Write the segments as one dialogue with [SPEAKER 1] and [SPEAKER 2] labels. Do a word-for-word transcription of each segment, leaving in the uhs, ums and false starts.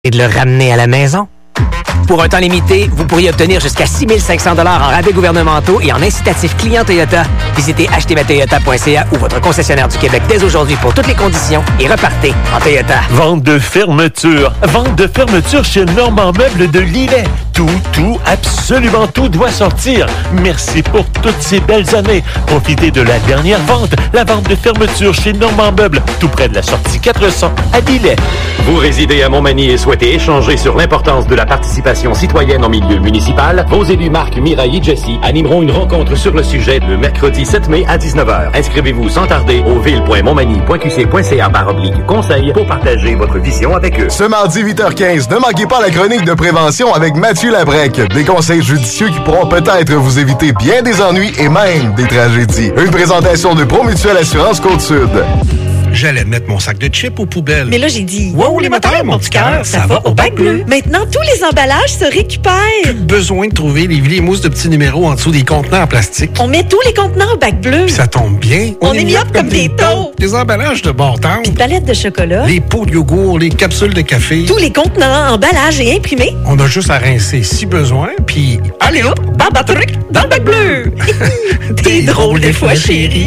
[SPEAKER 1] et de le ramener à la maison. Pour un temps limité, vous pourriez obtenir jusqu'à six mille cinq cents dollars en rabais gouvernementaux et en incitatifs clients Toyota. Visitez acheter ma toyota point c a ou votre concessionnaire du Québec dès aujourd'hui pour toutes les conditions et repartez en Toyota.
[SPEAKER 2] Vente de fermeture. Vente de fermeture chez Normand Meubles de Lillet. Tout, tout, absolument tout doit sortir. Merci pour toutes ces belles années. Profitez de la dernière vente, la vente de fermeture chez Normand Meubles, tout près de la sortie quatre cents à Lillet.
[SPEAKER 3] Vous résidez à Montmagny et souhaitez échanger sur l'importance de la participation citoyenne en milieu municipal? Vos élus Marc, Mireille et Jessie animeront une rencontre sur le sujet le mercredi sept mai à dix-neuf heures. Inscrivez-vous sans tarder au ville point montmagny point q c point c a barre oblique conseil pour partager votre vision avec eux.
[SPEAKER 4] Ce mardi huit heures quinze, ne manquez pas la chronique de prévention avec Mathieu Labrec. Des conseils judicieux qui pourront peut-être vous éviter bien des ennuis et même des tragédies. Une présentation de Promutuelle Assurance Côte-Sud.
[SPEAKER 5] J'allais mettre mon sac de chips aux poubelles.
[SPEAKER 6] Mais là, j'ai dit,
[SPEAKER 5] wow, les moteurs, mon petit cœur, ça va au bac bleu.
[SPEAKER 6] Maintenant, tous les emballages se récupèrent.
[SPEAKER 5] Plus besoin de trouver les vieilles mousses de petits numéros en dessous des contenants en plastique.
[SPEAKER 6] On met tous les contenants au bac bleu.
[SPEAKER 5] Puis ça tombe bien.
[SPEAKER 6] On, On est mis up comme des taux.
[SPEAKER 5] Les emballages de bon temps.
[SPEAKER 6] Puis palettes de chocolat.
[SPEAKER 5] Les pots de yogourt, les capsules de café.
[SPEAKER 6] Tous les contenants, emballages et imprimés.
[SPEAKER 5] On a juste à rincer si besoin, puis
[SPEAKER 6] allez hop, baba truc dans le bac bleu. T'es drôle des fois, chérie.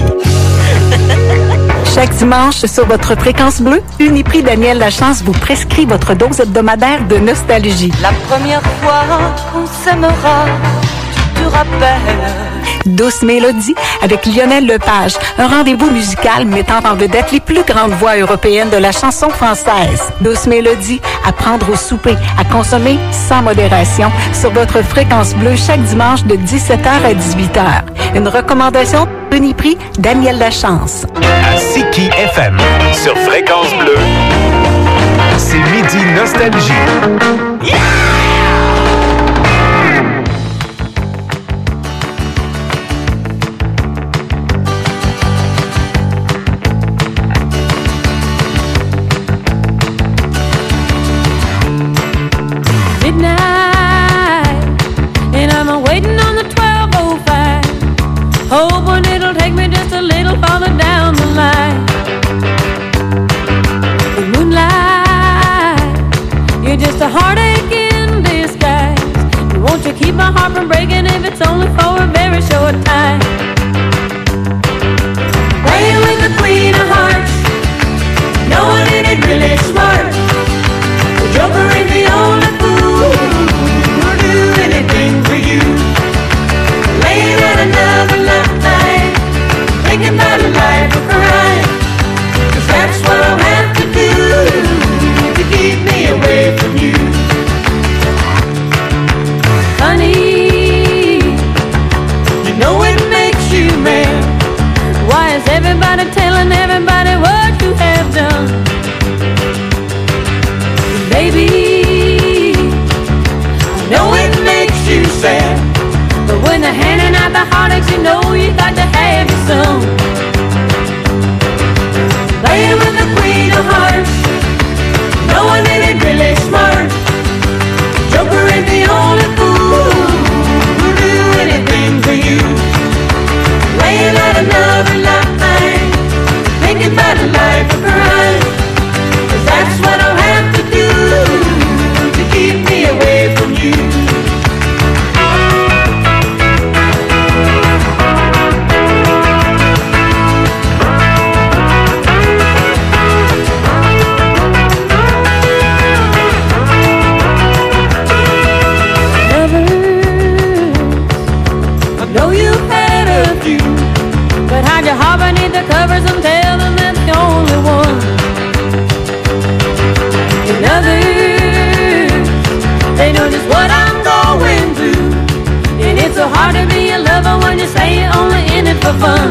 [SPEAKER 7] Chaque dimanche, sur votre fréquence bleue, Uniprix Daniel Lachance vous prescrit votre dose hebdomadaire de nostalgie.
[SPEAKER 8] La première fois qu'on s'aimera, tu te rappelles.
[SPEAKER 7] Douce Mélodie avec Lionel Lepage, un rendez-vous musical mettant en vedette les plus grandes voix européennes de la chanson française. Douce Mélodie, à prendre au souper, à consommer sans modération sur votre fréquence bleue chaque dimanche de dix-sept heures à dix-huit heures. Une recommandation Uniprix Daniel Lachance.
[SPEAKER 2] À Siki F M, sur Fréquence Bleue, c'est Midi Nostalgie. Yeah!
[SPEAKER 9] Hoping it'll take me just a little farther down the line. The moonlight, you're just a heartache in disguise. You won't you keep my heart from breaking if it's only for a very short time. Playing with the queen of hearts, knowing it ain't really smart. The joker ain't the only fool who'll do anything for you. Laying out another night, thinking about a life of crime. Cause that's what I'll have to do to keep me away from you. Honey, you know it makes you mad. Why is everybody telling everybody what you have done? Baby, I know it makes you sad. But when they're handing out the heartaches, you know you got to have your some. Playing with the queen of hearts, knowing it ain't really smart. Joker ain't the only fool who'll do anything for you. Laying out another line, thinking about a life of crime. Cause that's what I'll have to do to keep me away from you. Covers and tell them that's the only one. And others, they know just what I'm going through. And it's so hard to be a lover when you say you're only in it for fun.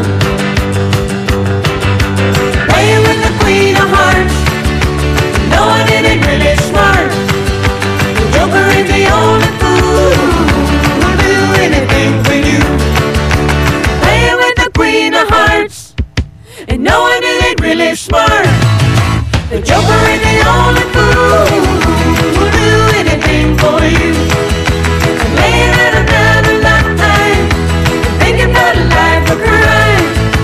[SPEAKER 9] Playing with the queen of hearts, knowing it ain't really smart. The joker ain't the only fool who'll do anything for you. Playing with the queen of hearts, and knowing it ain't really smart. The joker ain't the only fool who'll do anything for you. Laying out another lifetime, thinking about a life of crime.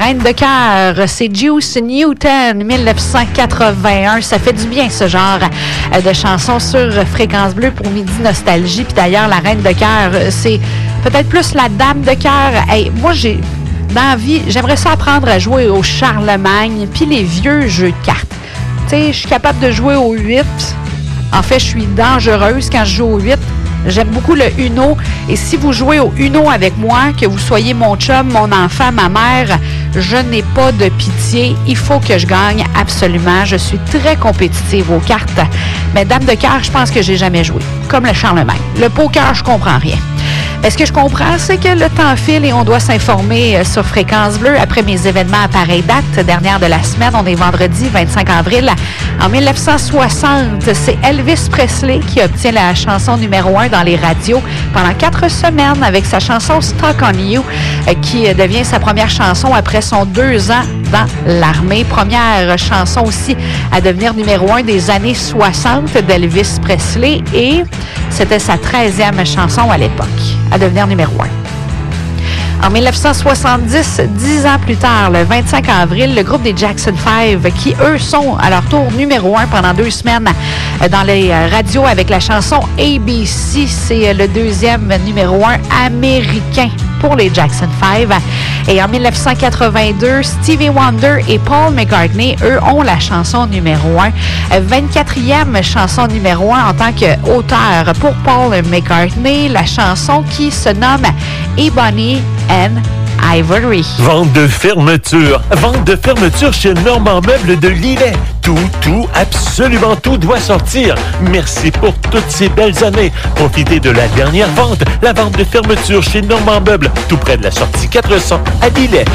[SPEAKER 10] reine de cœur, c'est Juice Newton, dix-neuf cent quatre-vingt-un. Ça fait du bien, ce genre de chansons sur Fréquence Bleue pour Midi Nostalgie. Puis d'ailleurs, la reine de cœur, c'est peut-être plus la dame de cœur. Hey, moi, j'ai... Dans la vie, j'aimerais ça apprendre à jouer au Charlemagne puis les vieux jeux de cartes. Tu sais, je suis capable de jouer au huit. En fait, je suis dangereuse quand je joue au huit. J'aime beaucoup le Uno. Et si vous jouez au Uno avec moi, que vous soyez mon chum, mon enfant, ma mère, je n'ai pas de pitié. Il faut que je gagne absolument. Je suis très compétitive aux cartes. Mais dame de cœur, je pense que j'ai jamais joué. Comme le Charlemagne. Le poker, je comprends rien. Mais ce que je comprends, c'est que le temps file et on doit s'informer sur Fréquence Bleue après mes événements à pareille date. Dernière de la semaine, on est vendredi vingt-cinq avril. En dix-neuf cent soixante, c'est Elvis Presley qui obtient la chanson numéro un dans les radios pendant quatre semaines avec sa chanson Stuck on You, qui devient sa première chanson après son deux ans dans l'armée. Première chanson aussi à devenir numéro un des années soixante d'Elvis Presley et c'était sa treizième chanson à l'époque à devenir numéro un. En dix-neuf cent soixante-dix, dix ans plus tard, le vingt-cinq avril, le groupe des Jackson five, qui eux sont à leur tour numéro un pendant deux semaines dans les radios avec la chanson A B C, c'est le deuxième numéro un américain pour les Jackson five. Et en dix-neuf cent quatre-vingt-deux, Stevie Wonder et Paul McCartney, eux, ont la chanson numéro un. vingt-quatrième chanson numéro un en tant qu'auteur pour Paul McCartney, la chanson qui se nomme Ebony and Ivory.
[SPEAKER 2] Vente de fermeture. Vente de fermeture chez Normand Meubles de Lillet. Tout, tout, absolument tout doit sortir. Merci pour toutes ces belles années. Profitez de la dernière vente. La vente de fermeture chez Normand Meubles, tout près de la sortie quatre cents à Lillet.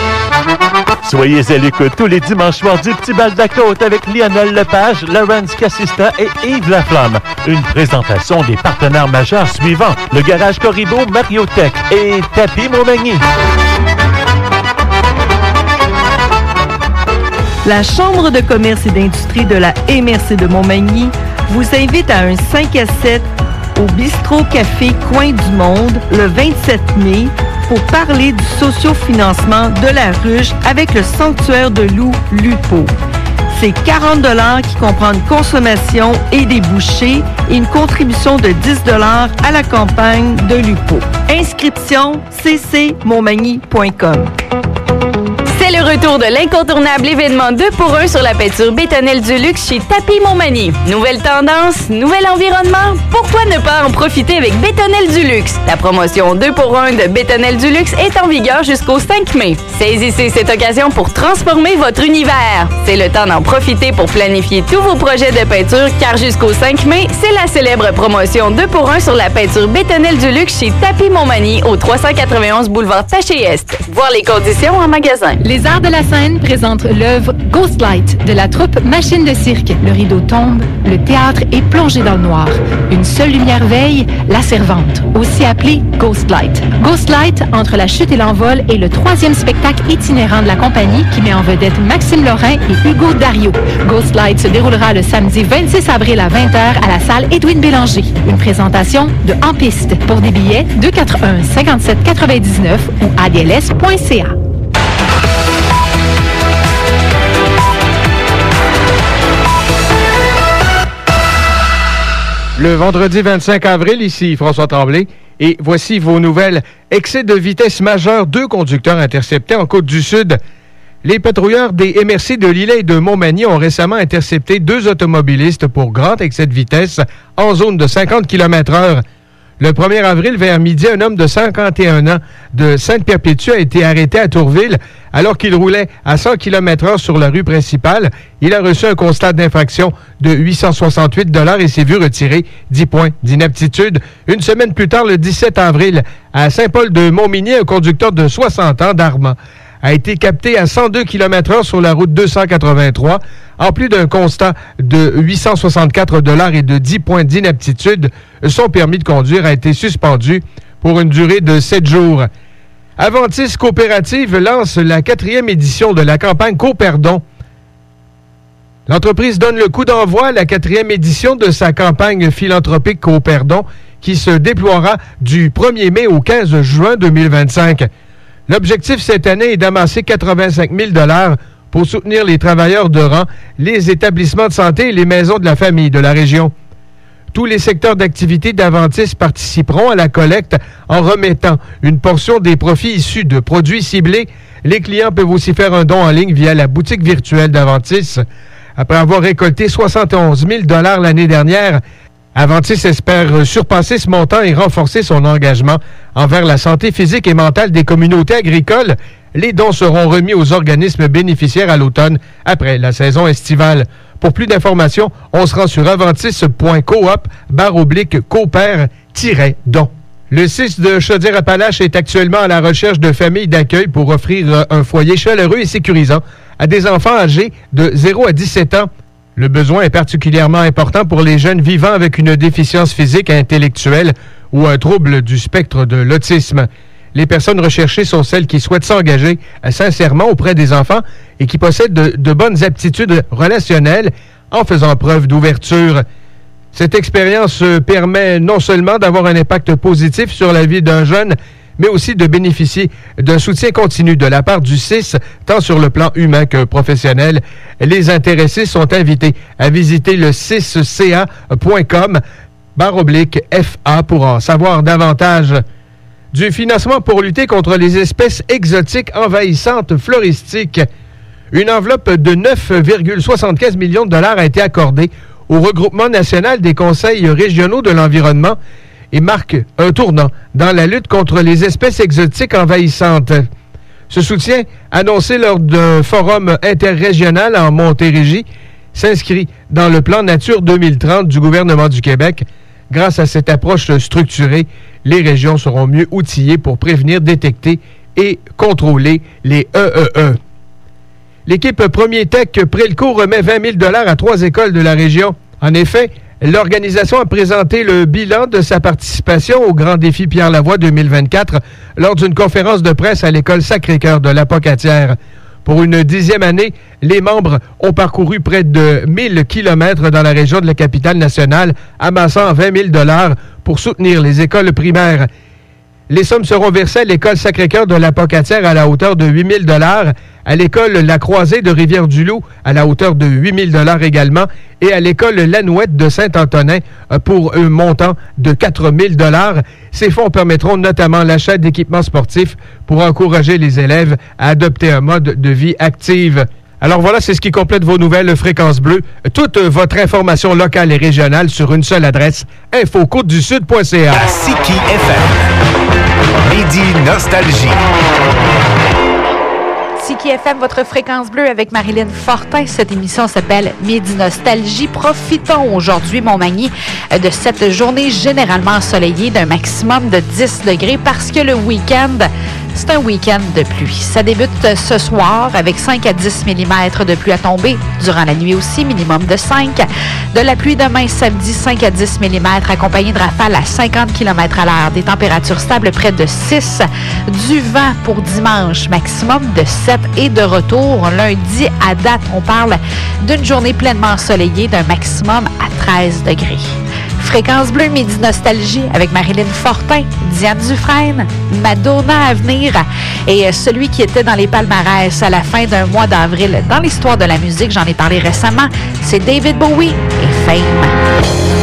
[SPEAKER 2] Soyez à l'écoute tous les dimanches soirs du Petit Bal de la Côte avec Lionel Lepage, Laurence Cassista et Yves Laflamme. Une présentation des partenaires majeurs suivants: le Garage Corribo, Mariotech et Tapis Montmagny.
[SPEAKER 11] La Chambre de commerce et d'industrie de la M R C de Montmagny vous invite à un cinq à sept au Bistrot Café Coin du Monde le vingt-sept mai pour parler du sociofinancement de la ruche avec le sanctuaire de loup Lupo. C'est quarante dollars qui comprend une consommation et des bouchées et une contribution de dix dollars à la campagne de Lupo. Inscription c c montmagny point com.
[SPEAKER 12] C'est le retour de l'incontournable événement deux pour un sur la peinture bétonnelle du luxe chez Tapis Montmagny. Nouvelle tendance, nouvel environnement, pourquoi ne pas en profiter avec Bétonnelle du luxe? La promotion deux pour un de Bétonnelle du luxe est en vigueur jusqu'au cinq mai. Saisissez cette occasion pour transformer votre univers. C'est le temps d'en profiter pour planifier tous vos projets de peinture car jusqu'au cinq mai, c'est la célèbre promotion deux pour un sur la peinture Bétonnelle du luxe chez Tapis Montmagny au trois cent quatre-vingt-onze boulevard Taché-Est. Voir les conditions en magasin.
[SPEAKER 13] Les Arts de la Scène présentent l'œuvre Ghostlight de la troupe Machine de cirque. Le rideau tombe, le théâtre est plongé dans le noir. Une seule lumière veille, la servante, aussi appelée Ghostlight. Ghostlight, entre la chute et l'envol, est le troisième spectacle itinérant de la compagnie qui met en vedette Maxime Lorrain et Hugo Dario. Ghostlight se déroulera le samedi vingt-six avril à vingt heures à la salle Edwin Bélanger. Une présentation de En Piste. Pour des billets, deux cent quatre-vingt-un cinquante-sept quatre-vingt-dix-neuf ou a d l s point c a.
[SPEAKER 14] Le vendredi vingt-cinq avril, ici François Tremblay, et voici vos nouvelles. Excès de vitesse majeur, deux conducteurs interceptés en Côte-du-Sud. Les patrouilleurs des M R C de Lillet et de Montmagny ont récemment intercepté deux automobilistes pour grand excès de vitesse en zone de cinquante kilomètres heure. Le premier avril, vers midi, un homme de cinquante et un ans de Sainte-Perpétue a été arrêté à Tourville alors qu'il roulait à cent kilomètres heure sur la rue principale. Il a reçu un constat d'infraction de huit cent soixante-huit dollars et s'est vu retirer dix points d'inaptitude. Une semaine plus tard, le dix-sept avril, à Saint-Paul-de-Montmigny, un conducteur de soixante ans d'Armand a été capté à cent deux kilomètres heure sur la route deux cent quatre-vingt-trois. En plus d'un constat de huit cent soixante-quatre dollars et de dix points d'inaptitude, son permis de conduire a été suspendu pour une durée de sept jours. Aventis Coopérative lance la quatrième édition de la campagne Coperdon. L'entreprise donne le coup d'envoi à la quatrième édition de sa campagne philanthropique Coperdon qui se déploiera du premier mai au quinze juin deux mille vingt-cinq. L'objectif cette année est d'amasser quatre-vingt-cinq mille dollars pour soutenir les travailleurs de rang, les établissements de santé et les maisons de la famille de la région. Tous les secteurs d'activité d'Aventis participeront à la collecte en remettant une portion des profits issus de produits ciblés. Les clients peuvent aussi faire un don en ligne via la boutique virtuelle d'Aventis. Après avoir récolté soixante et onze mille dollars l'année dernière, Aventis espère surpasser ce montant et renforcer son engagement envers la santé physique et mentale des communautés agricoles. Les dons seront remis aux organismes bénéficiaires à l'automne, après la saison estivale. Pour plus d'informations, on se rend sur aventis.coop barre oblique coopère-don. Le C I S de Chaudière-Appalaches est actuellement à la recherche de familles d'accueil pour offrir un foyer chaleureux et sécurisant à des enfants âgés de zéro à dix-sept ans. Le besoin est particulièrement important pour les jeunes vivant avec une déficience physique, intellectuelle ou un trouble du spectre de l'autisme. Les personnes recherchées sont celles qui souhaitent s'engager sincèrement auprès des enfants et qui possèdent de, de bonnes aptitudes relationnelles en faisant preuve d'ouverture. Cette expérience permet non seulement d'avoir un impact positif sur la vie d'un jeune, mais aussi de bénéficier d'un soutien continu de la part du C I S, tant sur le plan humain que professionnel. Les intéressés sont invités à visiter le six c a point com barre oblique F A pour en savoir davantage. Du financement pour lutter contre les espèces exotiques envahissantes floristiques. Une enveloppe de neuf virgule soixante-quinze millions de dollars a été accordée au regroupement national des conseils régionaux de l'environnement et marque un tournant dans la lutte contre les espèces exotiques envahissantes. Ce soutien, annoncé lors d'un forum interrégional en Montérégie, s'inscrit dans le plan Nature deux mille trente du gouvernement du Québec. Grâce à cette approche structurée, les régions seront mieux outillées pour prévenir, détecter et contrôler les E E E. L'équipe Premier Tech Prelco remet vingt mille dollars à trois écoles de la région. En effet, l'organisation a présenté le bilan de sa participation au Grand Défi Pierre Lavoie deux mille vingt-quatre lors d'une conférence de presse à l'école Sacré-Cœur de la Pocatière. Pour une dixième année, les membres ont parcouru près de mille kilomètres dans la région de la capitale nationale, amassant vingt mille dollars pour soutenir les écoles primaires. Les sommes seront versées à l'école Sacré-Cœur de la Pocatière à la hauteur de huit mille dollars, à l'école La Croisée de Rivière-du-Loup à la hauteur de huit mille dollars également, et à l'école Lanouette de Saint-Antonin pour un montant de quatre mille dollars. Ces fonds permettront notamment l'achat d'équipements sportifs pour encourager les élèves à adopter un mode de vie active. Alors voilà, c'est ce qui complète vos nouvelles Fréquences Bleues. Toute votre information locale et régionale sur une seule adresse, info côte du sud point c a.
[SPEAKER 15] À Siki F M. Midi Nostalgie.
[SPEAKER 10] Siki F M, votre Fréquence Bleue avec Marilyn Fortin. Cette émission s'appelle Midi Nostalgie. Profitons aujourd'hui, Montmagny, de cette journée généralement ensoleillée d'un maximum de dix degrés parce que le week-end, c'est un week-end de pluie. Ça débute ce soir avec cinq à dix millimètres de pluie à tomber. Durant la nuit aussi, minimum de cinq. De la pluie demain, samedi, cinq à dix millimètres, accompagné de rafales à cinquante kilomètres à l'heure. Des températures stables près de six. Du vent pour dimanche, maximum de sept. Et de retour lundi à date, on parle d'une journée pleinement ensoleillée d'un maximum à treize degrés. Fréquence Bleue, Midi Nostalgie avec Marilyn Fortin, Diane Dufresne, Madonna à venir et celui qui était dans les palmarès à la fin d'un mois d'avril dans l'histoire de la musique, j'en ai parlé récemment, c'est David Bowie et Fame.